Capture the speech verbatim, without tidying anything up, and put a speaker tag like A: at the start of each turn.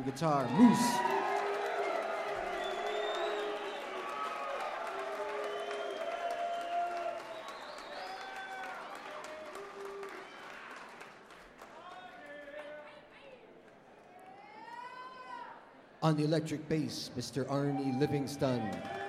A: guitar, Moose. On the electric bass, Mister Arnie Livingston.